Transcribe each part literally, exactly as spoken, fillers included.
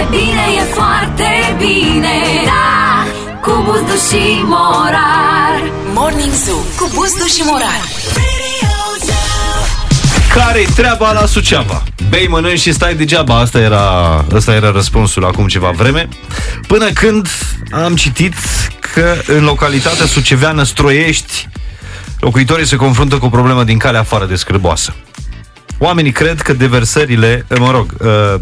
bine, e foarte bine. Da, cu Buzdu și Morar. Morning Zoo cu Buzdu și Morar. Care-i treaba la Suceava? Bei, mănânci și stai degeaba. Asta era, asta era răspunsul acum ceva vreme. Până când am citit că în localitatea suceveană Stroiești locuitorii se confruntă cu o problemă din calea afară de scârboasă. Oamenii cred că deversările, mă rog,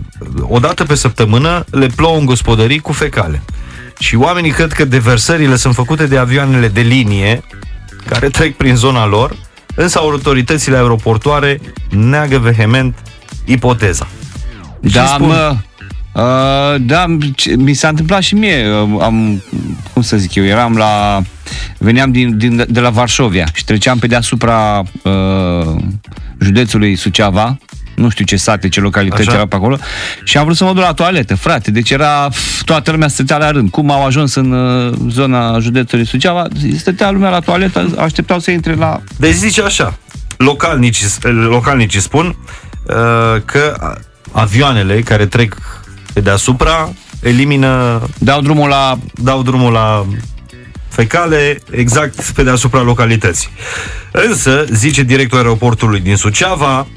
o dată pe săptămână le plouă în gospodării cu fecale. Și oamenii cred că deversările sunt făcute de avioanele de linie care trec prin zona lor, însă autoritățile aeroportoare neagă vehement ipoteza. Da, spun... mă, uh, da, mi s-a întâmplat și mie. Am, cum să zic eu, eram la... Veneam din, din, de la Varșovia și treceam pe deasupra uh, județului Suceava, nu știu ce sate, ce localități erau pe acolo, și am vrut să mă duc la toaletă, frate, deci era, toată lumea stătea la rând. Cum au ajuns în uh, zona județului Suceava, stătea lumea la toaletă, așteptau să intre la... Deci zice așa, localnicii, localnicii spun uh, că avioanele care trec pe deasupra elimină... Dau drumul la... Dau drumul la... fecale exact pe deasupra localității. Însă, zice directorul aeroportului din Suceava,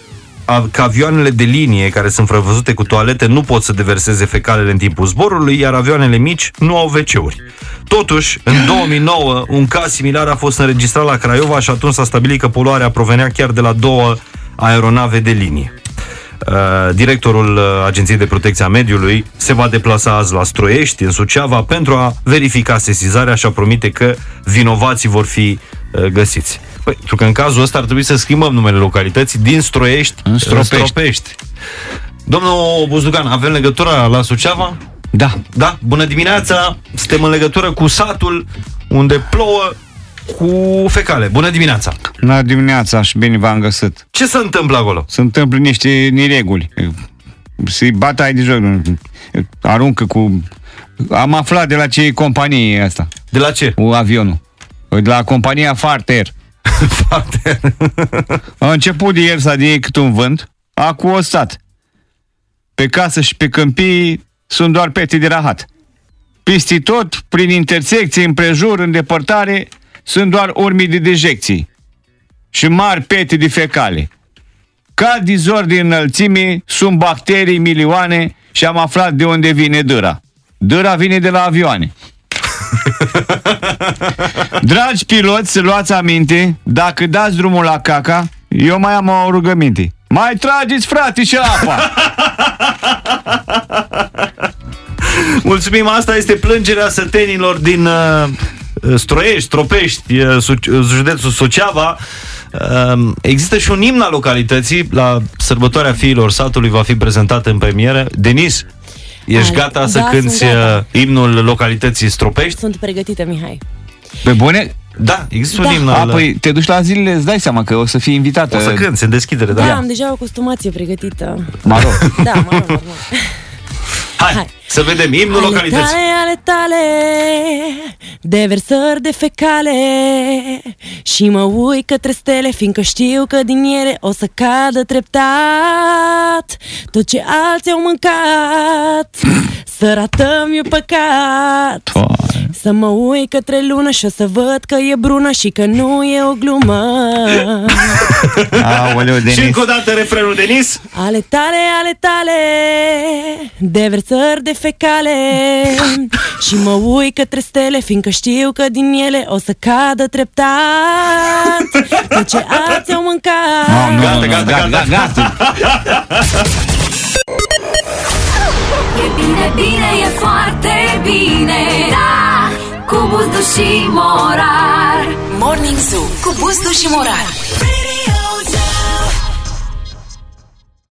că avioanele de linie care sunt prevăzute cu toalete nu pot să deverseze fecalele în timpul zborului, iar avioanele mici nu au ve ce-uri. Totuși, în două mii nouă, un caz similar a fost înregistrat la Craiova și atunci s-a stabilit că poluarea provenea chiar de la două aeronave de linie. Uh, directorul uh, Agenției de Protecție a Mediului se va deplasa azi la Stroiești, în Suceava, pentru a verifica sesizarea și a promite că vinovații vor fi uh, găsiți. Păi, pentru că în cazul ăsta ar trebui să schimbăm numele localității din Stroiești în Stropești. Stropești. Domnul Buzdugan, avem legătura la Suceava? Da. Da? Bună dimineața! Suntem în legătură cu satul unde plouă cu fecale. Bună dimineața! Bună dimineața și bine v-am găsit. Ce se întâmplă acolo? Se întâmplă niște nereguli. Se bataie de joc. Aruncă cu... Am aflat de la ce companie asta. De la ce? Cu avionul. De la compania Farter. Farter. A început de ieri să adie cât un vânt. Acu o stat. Pe casă și pe câmpii sunt doar pete de rahat. Peste tot, prin intersecții, împrejur, în depărtare, sunt doar urmi de dejecții și mari pete de fecale. Ca dizori de înălțime, sunt bacterii milioane și am aflat de unde vine dâra. Dâra vine de la avioane. Dragi piloți, să luați aminte, dacă dați drumul la caca, eu mai am o rugăminte. Mai trageți, frate, și apa! Mulțumim, asta este plângerea sătenilor din uh, Stroiești, Stropești, uh, județul Suceava. Uh, există și un imn al localității. La sărbătoarea fiilor satului va fi prezentat în premieră. Denis, ești gata să da, cânti gata. imnul localității Stropești? Sunt pregătită, Mihai. Pe bune? Da, există da. un imn. A, păi te duci la zilele, îți dai seama că o să fii invitată. O să cânti în deschidere, da. Da, am deja o costumație pregătită. Maro. Da, maro, normal. Hai, Hai, să vedem imnul ale localității. Tale, ale tale, deversări de fecale, și mă uit către stele, fiindcă știu că din ele o să cadă treptat tot ce alții au mâncat. Să ratăm e păcat. Toare. Să mă uit către lună și o să văd că e brună și că nu e o glumă. Aoleu, Denis. Și încă o dată refrenul, Denis. Ale tale, ale tale, deversări de fecale, și mă uit către stele, fiindcă știu că din ele o să cadă treptat tot ce alții au mâncat. No, no, gata, no, gata, gata, gata, gata. E bine, bine, e foarte bine. Da, cu Buzdu și Morar. Morning Zoo cu Buzdu și Morar.